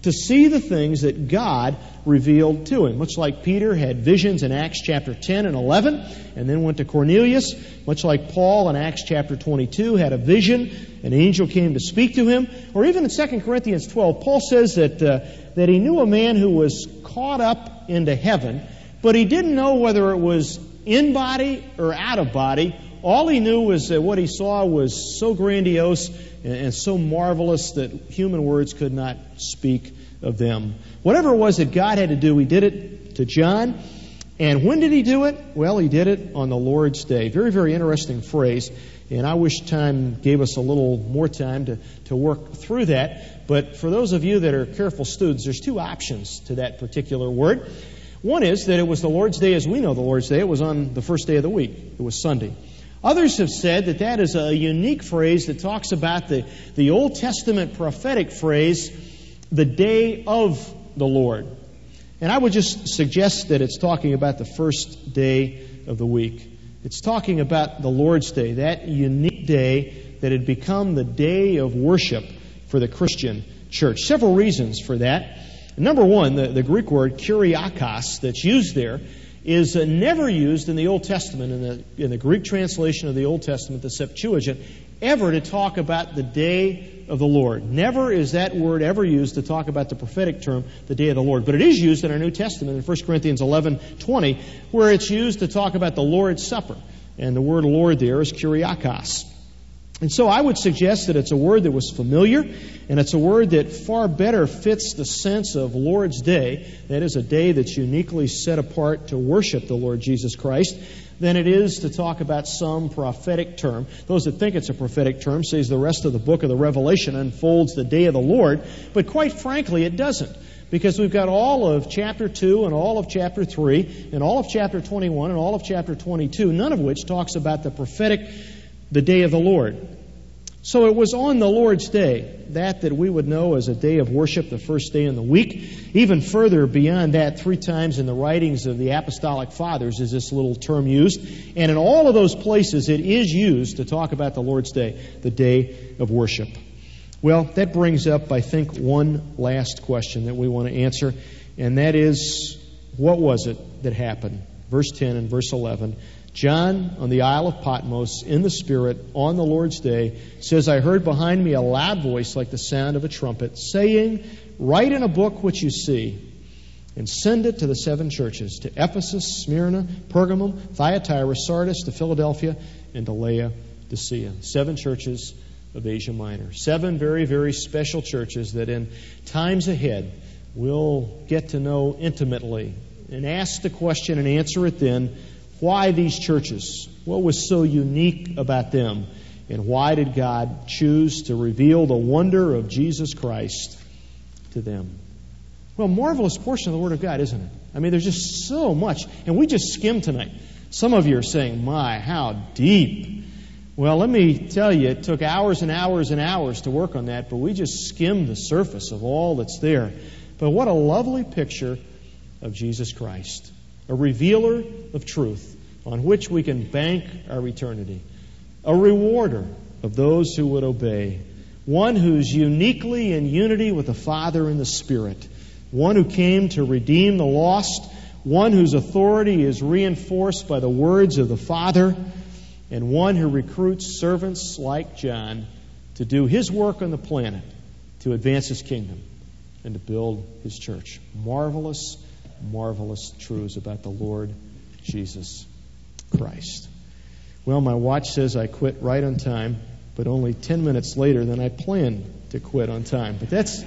to see the things that God revealed to him. Much like Peter had visions in Acts chapter ten and eleven, and then went to Cornelius. Much like Paul in Acts chapter twenty-two had a vision, an angel came to speak to him. Or even in Second Corinthians twelve, Paul says that, uh, that he knew a man who was caught up into heaven, but he didn't know whether it was in body or out of body. All he knew was that what he saw was so grandiose and so marvelous that human words could not speak of them. Whatever it was that God had to do, he did it to John. And when did he do it? Well, he did it on the Lord's Day. Very, very interesting phrase. And I wish time gave us a little more time to, to work through that. But for those of you that are careful students, there's two options to that particular word. One is that it was the Lord's Day as we know the Lord's Day. It was on the first day of the week. It was Sunday. Others have said that that is a unique phrase that talks about the, the Old Testament prophetic phrase, the day of the Lord. And I would just suggest that it's talking about the first day of the week. It's talking about the Lord's Day, that unique day that had become the day of worship for the Christian church. Several reasons for that. Number one, the, the Greek word Kyriakos that's used there is uh, never used in the Old Testament, in the, in the Greek translation of the Old Testament, the Septuagint, ever to talk about the day of the Lord. Never is that word ever used to talk about the prophetic term, the day of the Lord. But it is used in our New Testament in First Corinthians eleven twenty, where it's used to talk about the Lord's Supper. And the word Lord there is Kyriakos. And so I would suggest that it's a word that was familiar, and it's a word that far better fits the sense of Lord's Day, that is a day that's uniquely set apart to worship the Lord Jesus Christ, than it is to talk about some prophetic term. Those that think it's a prophetic term says the rest of the book of the Revelation unfolds the day of the Lord, but quite frankly it doesn't. Because we've got all of chapter two and all of chapter three and all of chapter twenty-one and all of chapter twenty-two, none of which talks about the prophetic, the day of the Lord. So it was on the Lord's Day, that that we would know as a day of worship, the first day in the week. Even further beyond that, three times in the writings of the Apostolic Fathers is this little term used. And in all of those places, it is used to talk about the Lord's Day, the day of worship. Well, that brings up, I think, one last question that we want to answer, and that is, what was it that happened? Verse ten and verse eleven. John, on the Isle of Patmos, in the Spirit, on the Lord's Day, says, I heard behind me a loud voice like the sound of a trumpet, saying, write in a book what you see, and send it to the seven churches, to Ephesus, Smyrna, Pergamum, Thyatira, Sardis, to Philadelphia, and to Laodicea. Seven churches of Asia Minor. Seven very, very special churches that in times ahead we'll get to know intimately and ask the question and answer it then, why these churches? What was so unique about them? And why did God choose to reveal the wonder of Jesus Christ to them? Well, marvelous portion of the Word of God, isn't it? I mean, there's just so much. And we just skimmed tonight. Some of you are saying, my, how deep. Well, let me tell you, it took hours and hours and hours to work on that, but we just skimmed the surface of all that's there. But what a lovely picture of Jesus Christ. A revealer of truth on which we can bank our eternity. A rewarder of those who would obey. One who's uniquely in unity with the Father and the Spirit. One who came to redeem the lost. One whose authority is reinforced by the words of the Father. And one who recruits servants like John to do his work on the planet, to advance his kingdom and to build his church. Marvelous marvelous truths about the Lord Jesus Christ. Well, my watch says I quit right on time, but only ten minutes later than I planned to quit on time. But that's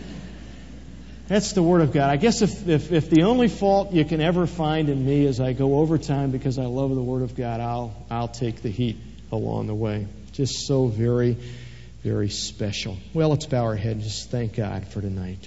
that's the Word of God. I guess if, if, if the only fault you can ever find in me is I go over time because I love the Word of God, I'll I'll take the heat along the way. Just so very, very special. Well, let's bow our head and just thank God for tonight.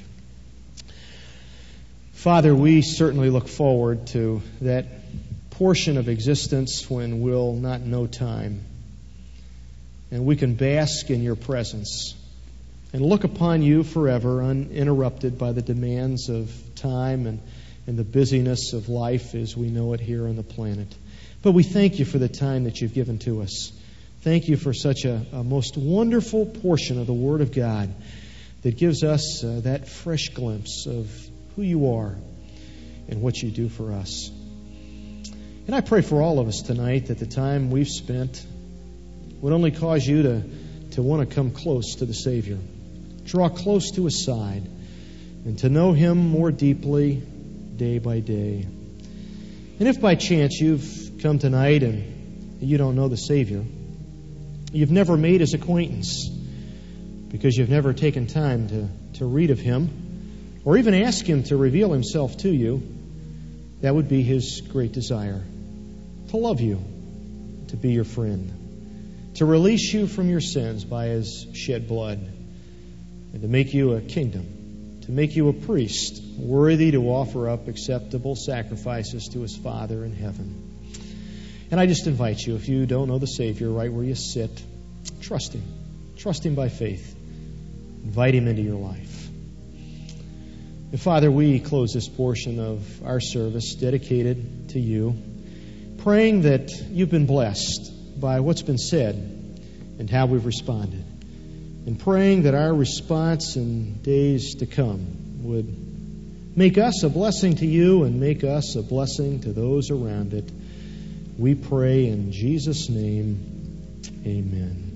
Father, we certainly look forward to that portion of existence when we'll not know time. And we can bask in your presence and look upon you forever, uninterrupted by the demands of time and, and the busyness of life as we know it here on the planet. But we thank you for the time that you've given to us. Thank you for such a, a most wonderful portion of the Word of God that gives us uh, that fresh glimpse of who you are and what you do for us. And I pray for all of us tonight that the time we've spent would only cause you to, to want to come close to the Savior, draw close to His side, and to know Him more deeply day by day. And if by chance you've come tonight and you don't know the Savior, you've never made His acquaintance because you've never taken time to, to read of Him or even ask Him to reveal Himself to you, that would be His great desire, to love you, to be your friend, to release you from your sins by His shed blood, and to make you a kingdom, to make you a priest worthy to offer up acceptable sacrifices to His Father in heaven. And I just invite you, if you don't know the Savior, right where you sit, trust Him. Trust Him by faith. Invite Him into your life. And Father, we close this portion of our service dedicated to you, praying that you've been blessed by what's been said and how we've responded, and praying that our response in days to come would make us a blessing to you and make us a blessing to those around it. We pray in Jesus' name, amen.